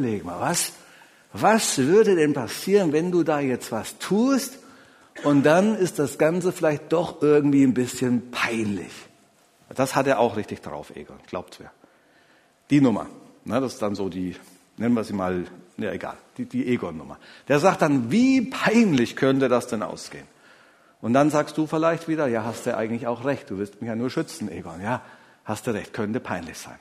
A: was würde denn passieren, wenn du da jetzt was tust und dann ist das Ganze vielleicht doch irgendwie ein bisschen peinlich. Das hat er auch richtig drauf, Egon, glaubt's mir. Die Nummer, ne, das ist dann so die, nennen wir sie mal, ja egal, die Egon-Nummer. Der sagt dann, wie peinlich könnte das denn ausgehen? Und dann sagst du vielleicht wieder, ja, hast du eigentlich auch recht, du willst mich ja nur schützen, Egon. Ja, hast du recht, könnte peinlich sein.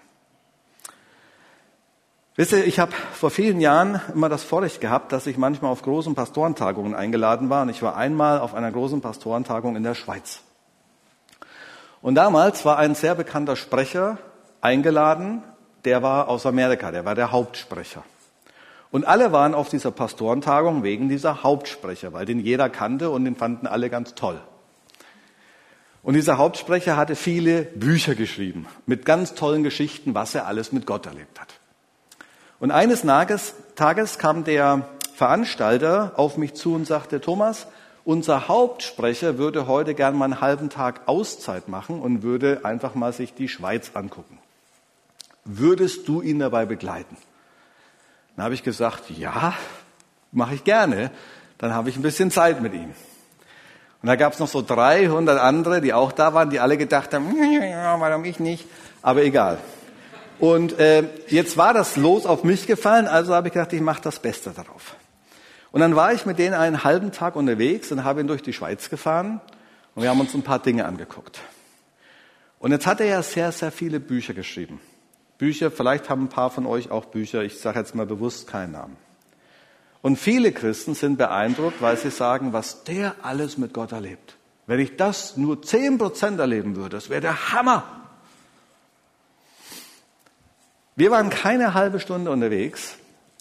A: Wisst ihr, ich habe vor vielen Jahren immer das Vorrecht gehabt, dass ich manchmal auf großen Pastorentagungen eingeladen war. Und ich war einmal auf einer großen Pastorentagung in der Schweiz. Und damals war ein sehr bekannter Sprecher eingeladen, der war aus Amerika, der war der Hauptsprecher. Und alle waren auf dieser Pastorentagung wegen dieser Hauptsprecher, weil den jeder kannte und den fanden alle ganz toll. Und dieser Hauptsprecher hatte viele Bücher geschrieben, mit ganz tollen Geschichten, was er alles mit Gott erlebt hat. Und eines Tages kam der Veranstalter auf mich zu und sagte, Thomas, unser Hauptsprecher würde heute gern mal einen halben Tag Auszeit machen und würde einfach mal sich die Schweiz angucken. Würdest du ihn dabei begleiten? Dann habe ich gesagt, ja, mache ich gerne. Dann habe ich ein bisschen Zeit mit ihm. Und da gab es noch so 300 andere, die auch da waren, die alle gedacht haben, ja, warum ich nicht? Aber egal. Und jetzt war das Los auf mich gefallen, also habe ich gedacht, ich mache das Beste darauf. Und dann war ich mit denen einen halben Tag unterwegs und habe ihn durch die Schweiz gefahren und wir haben uns ein paar Dinge angeguckt. Und jetzt hat er ja sehr, sehr viele Bücher geschrieben. Bücher, vielleicht haben ein paar von euch auch Bücher, ich sage jetzt mal bewusst keinen Namen. Und viele Christen sind beeindruckt, weil sie sagen, was der alles mit Gott erlebt. Wenn ich das nur 10% erleben würde, das wäre der Hammer. Wir waren keine halbe Stunde unterwegs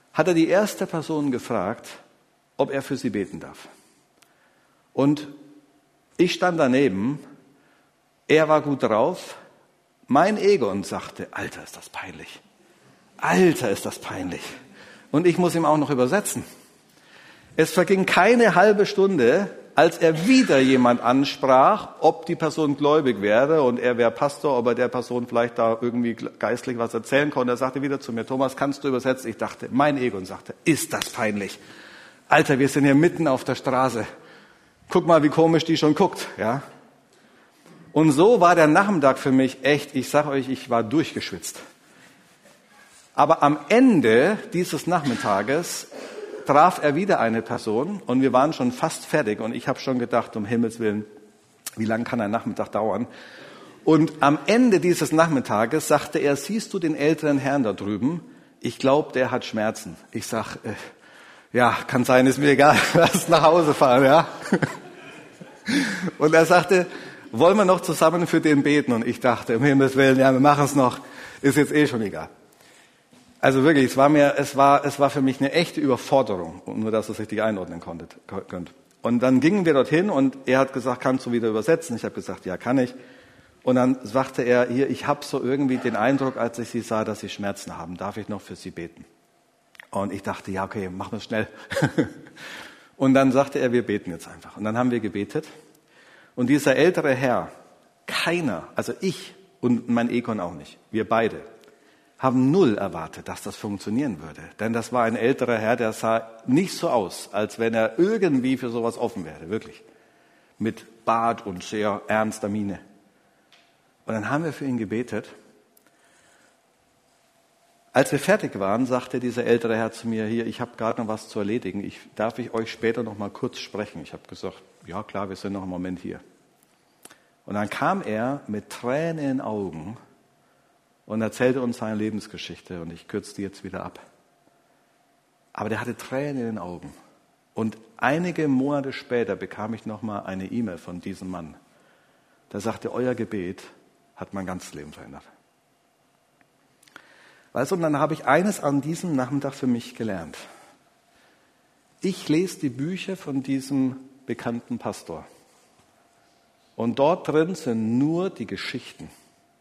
A: hat er die erste Person gefragt, ob er für sie beten darf. Und ich stand daneben, er war gut drauf, mein Egon sagte, Alter, ist das peinlich. Alter, ist das peinlich. Und ich muss ihm auch noch übersetzen. Es verging keine halbe Stunde, als er wieder jemand ansprach, ob die Person gläubig wäre und er wäre Pastor, ob er der Person vielleicht da irgendwie geistlich was erzählen konnte. Er sagte wieder zu mir, Thomas, kannst du übersetzen? Ich dachte, mein Egon sagte, ist das peinlich. Alter, wir sind hier mitten auf der Straße. Guck mal, wie komisch die schon guckt, ja. Und so war der Nachmittag für mich echt, ich sag euch, ich war durchgeschwitzt. Aber am Ende dieses Nachmittages traf er wieder eine Person und wir waren schon fast fertig und ich habe schon gedacht, um Himmels Willen, wie lange kann ein Nachmittag dauern? Und am Ende dieses Nachmittages sagte er, siehst du den älteren Herrn da drüben? Ich glaube, der hat Schmerzen. Ich sag, ja, kann sein, ist mir egal, lass nach Hause fahren, ja. Und er sagte, wollen wir noch zusammen für den beten? Und ich dachte, um Himmels Willen, ja, wir machen es noch, ist jetzt eh schon egal. Also wirklich, es war für mich eine echte Überforderung, nur dass ihr es richtig einordnen könnt. Und dann gingen wir dorthin und er hat gesagt, kannst du wieder übersetzen? Ich habe gesagt, ja, kann ich. Und dann sagte er, hier, ich habe so irgendwie den Eindruck, als ich sie sah, dass sie Schmerzen haben. Darf ich noch für sie beten? Und ich dachte, ja, okay, machen wir es schnell. Und dann sagte er, wir beten jetzt einfach. Und dann haben wir gebetet. Und dieser ältere Herr, keiner, also ich und mein Egon auch nicht, wir beide, haben null erwartet, dass das funktionieren würde. Denn das war ein älterer Herr, der sah nicht so aus, als wenn er irgendwie für sowas offen wäre, wirklich. Mit Bart und sehr ernster Miene. Und dann haben wir für ihn gebetet. Als wir fertig waren, sagte dieser ältere Herr zu mir, hier, ich habe gerade noch was zu erledigen, darf ich euch später noch mal kurz sprechen? Ich habe gesagt, ja klar, wir sind noch einen Moment hier. Und dann kam er mit Tränen in den Augen und erzählte uns seine Lebensgeschichte und ich kürze die jetzt wieder ab. Aber der hatte Tränen in den Augen. Und einige Monate später bekam ich nochmal eine E-Mail von diesem Mann. Der sagte, euer Gebet hat mein ganzes Leben verändert. Weißt du, und dann habe ich eines an diesem Nachmittag für mich gelernt. Ich lese die Bücher von diesem bekannten Pastor. Und dort drin sind nur die Geschichten,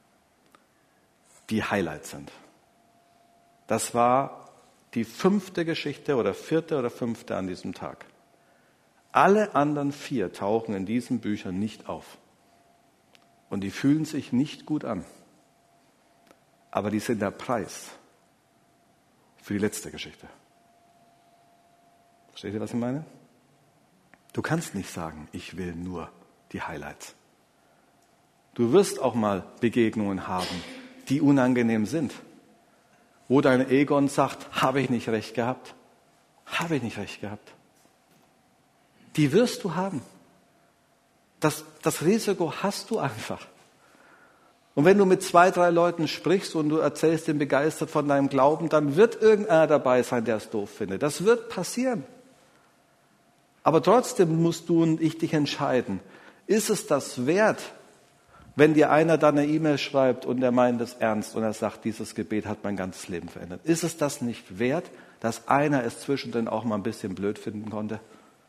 A: die Highlights sind. Das war die 5. Geschichte oder 4. oder 5. an diesem Tag. Alle anderen 4 tauchen in diesen Büchern nicht auf. Und die fühlen sich nicht gut an. Aber die sind der Preis für die letzte Geschichte. Versteht ihr, was ich meine? Du kannst nicht sagen, ich will nur die Highlights. Du wirst auch mal Begegnungen haben, die unangenehm sind. Wo dein Egon sagt, habe ich nicht recht gehabt? Habe ich nicht recht gehabt? Die wirst du haben. Das Risiko hast du einfach. Und wenn du mit 2, 3 Leuten sprichst und du erzählst ihnen begeistert von deinem Glauben, dann wird irgendeiner dabei sein, der es doof findet. Das wird passieren. Aber trotzdem musst du und ich dich entscheiden. Ist es das wert, wenn dir einer dann eine E-Mail schreibt und er meint es ernst und er sagt, dieses Gebet hat mein ganzes Leben verändert? Ist es das nicht wert, dass einer es zwischendrin auch mal ein bisschen blöd finden konnte?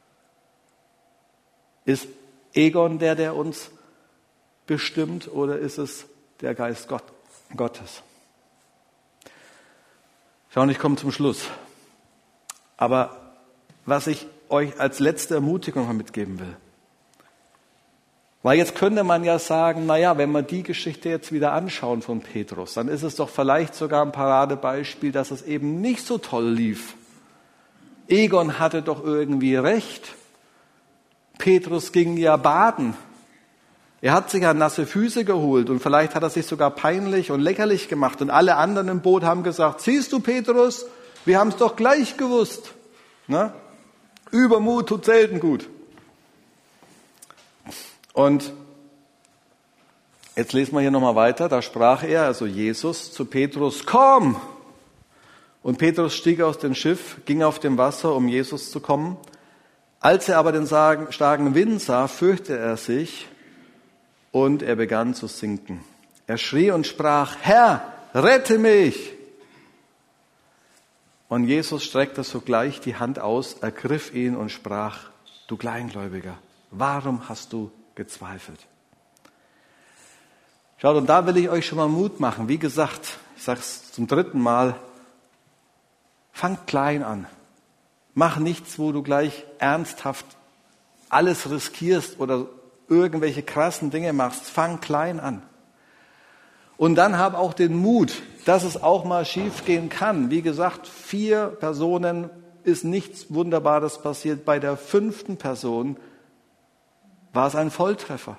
A: Ist Egon der uns bestimmt oder ist es der Geist Gottes? Schau, und ich komme zum Schluss. Aber was ich euch als letzte Ermutigung mitgeben will, weil jetzt könnte man ja sagen, naja, wenn wir die Geschichte jetzt wieder anschauen von Petrus, dann ist es doch vielleicht sogar ein Paradebeispiel, dass es eben nicht so toll lief. Egon hatte doch irgendwie recht. Petrus ging ja baden. Er hat sich ja nasse Füße geholt und vielleicht hat er sich sogar peinlich und lächerlich gemacht. Und alle anderen im Boot haben gesagt, siehst du Petrus, wir haben es doch gleich gewusst. Ne? Übermut tut selten gut. Und jetzt lesen wir hier nochmal weiter. Da sprach er, also Jesus, zu Petrus, komm! Und Petrus stieg aus dem Schiff, ging auf dem Wasser, um Jesus zu kommen. Als er aber den starken Wind sah, fürchtete er sich und er begann zu sinken. Er schrie und sprach, Herr, rette mich! Und Jesus streckte sogleich die Hand aus, ergriff ihn und sprach, du Kleingläubiger, warum hast du gezweifelt? Schaut, und da will ich euch schon mal Mut machen. Wie gesagt, ich sage es zum 3. Mal, fangt klein an. Mach nichts, wo du gleich ernsthaft alles riskierst oder irgendwelche krassen Dinge machst. Fang klein an. Und dann hab auch den Mut, dass es auch mal schief gehen kann. Wie gesagt, 4 Personen ist nichts Wunderbares passiert. Bei der 5. Person war es ein Volltreffer.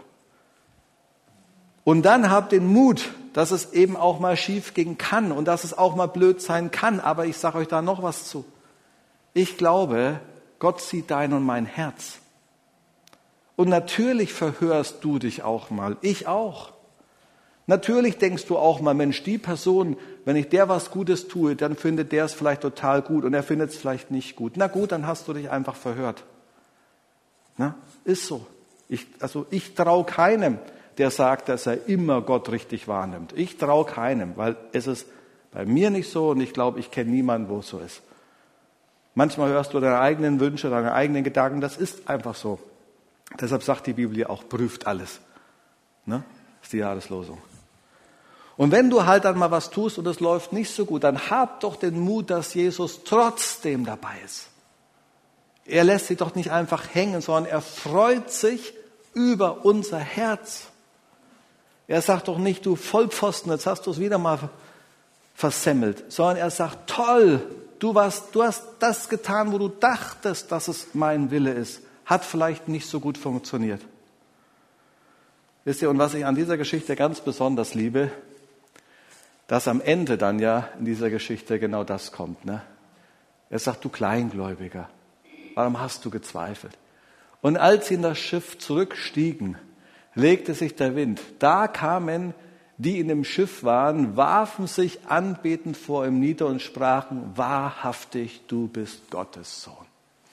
A: Und dann hab den Mut, dass es eben auch mal schief gehen kann und dass es auch mal blöd sein kann. Aber ich sage euch da noch was zu. Ich glaube, Gott sieht dein und mein Herz. Und natürlich verhörst du dich auch mal. Ich auch. Natürlich denkst du auch mal, Mensch, die Person, wenn ich der was Gutes tue, dann findet der es vielleicht total gut und er findet es vielleicht nicht gut. Na gut, dann hast du dich einfach verhört. Na, ist so. Ich traue keinem, der sagt, dass er immer Gott richtig wahrnimmt. Ich traue keinem, weil es ist bei mir nicht so und ich glaube, ich kenne niemanden, wo es so ist. Manchmal hörst du deine eigenen Wünsche, deine eigenen Gedanken, das ist einfach so. Deshalb sagt die Bibel ja auch, prüft alles. Ne? Das ist die Jahreslosung. Und wenn du halt dann mal was tust und es läuft nicht so gut, dann hab doch den Mut, dass Jesus trotzdem dabei ist. Er lässt sich doch nicht einfach hängen, sondern er freut sich über unser Herz. Er sagt doch nicht, du Vollpfosten, jetzt hast du es wieder mal versemmelt, sondern er sagt, toll, du hast das getan, wo du dachtest, dass es mein Wille ist. Hat vielleicht nicht so gut funktioniert. Wisst ihr, und was ich an dieser Geschichte ganz besonders liebe, dass am Ende dann ja in dieser Geschichte genau das kommt. Ne? Er sagt, du Kleingläubiger, warum hast du gezweifelt? Und als sie in das Schiff zurückstiegen, legte sich der Wind. Da kamen, die in dem Schiff waren, warfen sich anbetend vor ihm nieder und sprachen, wahrhaftig, du bist Gottes Sohn.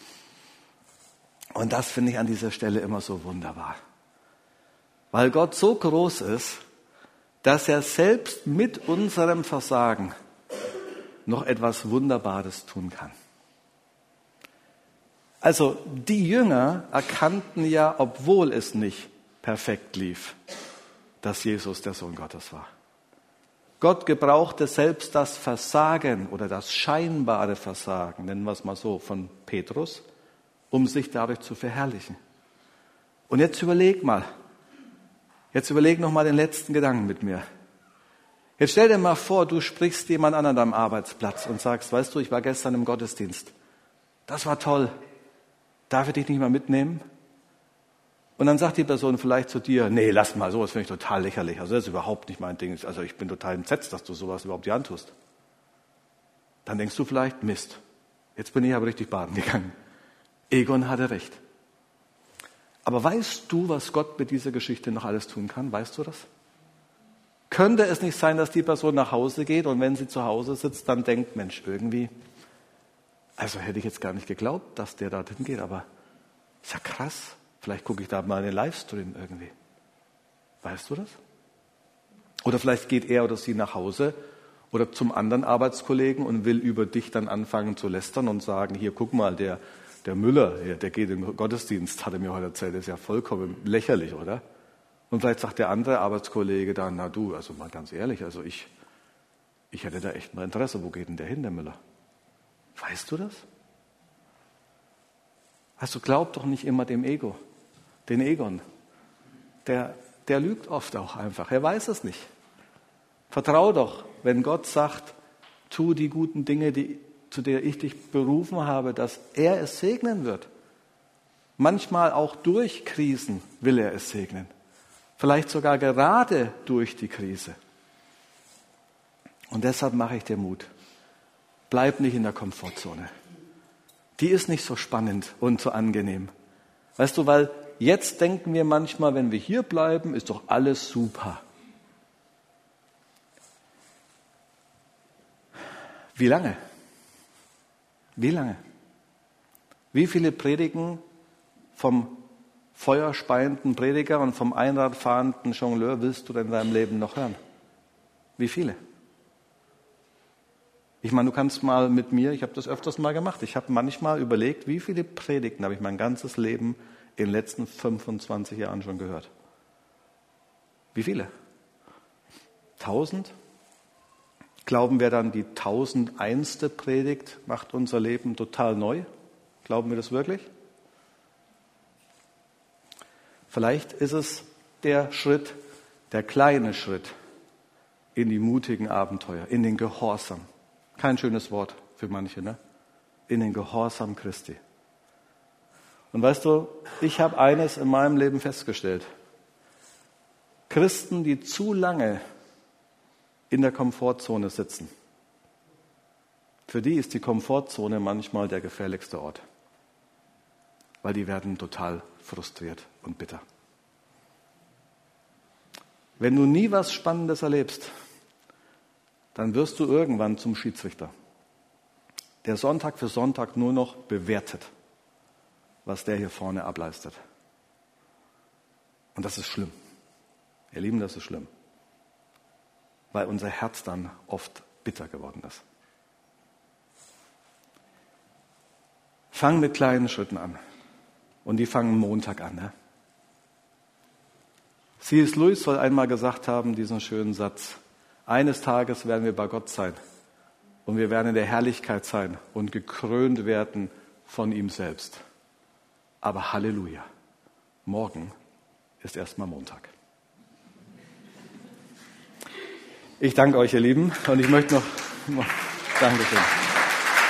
A: Und das finde ich an dieser Stelle immer so wunderbar. Weil Gott so groß ist, dass er selbst mit unserem Versagen noch etwas Wunderbares tun kann. Also die Jünger erkannten ja, obwohl es nicht perfekt lief, dass Jesus der Sohn Gottes war. Gott gebrauchte selbst das Versagen oder das scheinbare Versagen, nennen wir es mal so, von Petrus, um sich dadurch zu verherrlichen. Und jetzt überleg noch mal den letzten Gedanken mit mir. Jetzt stell dir mal vor, du sprichst jemand an deinem Arbeitsplatz und sagst, weißt du, ich war gestern im Gottesdienst. Das war toll. Darf ich dich nicht mal mitnehmen? Und dann sagt die Person vielleicht zu dir, nee, lass mal, sowas finde ich total lächerlich. Also das ist überhaupt nicht mein Ding. Also ich bin total entsetzt, dass du sowas überhaupt dir antust. Dann denkst du vielleicht, Mist, jetzt bin ich aber richtig baden gegangen. Egon hatte recht. Aber weißt du, was Gott mit dieser Geschichte noch alles tun kann? Weißt du das? Könnte es nicht sein, dass die Person nach Hause geht und wenn sie zu Hause sitzt, dann denkt, Mensch, irgendwie, also hätte ich jetzt gar nicht geglaubt, dass der dorthin geht, aber ist ja krass. Vielleicht gucke ich da mal einen Livestream irgendwie. Weißt du das? Oder vielleicht geht er oder sie nach Hause oder zum anderen Arbeitskollegen und will über dich dann anfangen zu lästern und sagen, hier, guck mal, der Müller, der geht in den Gottesdienst, hat er mir heute erzählt, das ist ja vollkommen lächerlich, oder? Und vielleicht sagt der andere Arbeitskollege dann, na du, also mal ganz ehrlich, also ich hätte da echt mal Interesse, wo geht denn der hin, der Müller? Weißt du das? Also glaub doch nicht immer dem Ego, den Egon. Der lügt oft auch einfach, er weiß es nicht. Vertrau doch, wenn Gott sagt, tu die guten Dinge, zu der ich dich berufen habe, dass er es segnen wird. Manchmal auch durch Krisen will er es segnen. Vielleicht sogar gerade durch die Krise. Und deshalb mache ich dir Mut. Bleib nicht in der Komfortzone. Die ist nicht so spannend und so angenehm. Weißt du, weil jetzt denken wir manchmal, wenn wir hier bleiben, ist doch alles super. Wie lange? Wie lange? Wie viele Predigen vom feuerspeienden Prediger und vom Einradfahrenden Jongleur willst du in deinem Leben noch hören? Wie viele? Ich meine, du kannst mal mit mir, ich habe das öfters mal gemacht, ich habe manchmal überlegt, wie viele Predigten habe ich mein ganzes Leben in den letzten 25 Jahren schon gehört. Wie viele? 1000? Glauben wir dann, die 1001. Predigt macht unser Leben total neu? Glauben wir das wirklich? Vielleicht ist es der Schritt, der kleine Schritt in die mutigen Abenteuer, in den Gehorsam. Kein schönes Wort für manche, ne? In den Gehorsam Christi. Und weißt du, ich habe eines in meinem Leben festgestellt. Christen, die zu lange in der Komfortzone sitzen, für die ist die Komfortzone manchmal der gefährlichste Ort. Weil die werden total frustriert und bitter. Wenn du nie was Spannendes erlebst, dann wirst du irgendwann zum Schiedsrichter, der Sonntag für Sonntag nur noch bewertet, was der hier vorne ableistet. Und das ist schlimm. Ihr Lieben, das ist schlimm. Weil unser Herz dann oft bitter geworden ist. Fang mit kleinen Schritten an. Und die fangen Montag an. Ne? C.S. Lewis soll einmal gesagt haben, diesen schönen Satz: Eines Tages werden wir bei Gott sein. Und wir werden in der Herrlichkeit sein und gekrönt werden von ihm selbst. Aber Halleluja, morgen ist erstmal Montag. Ich danke euch, ihr Lieben, und ich möchte noch Dankeschön.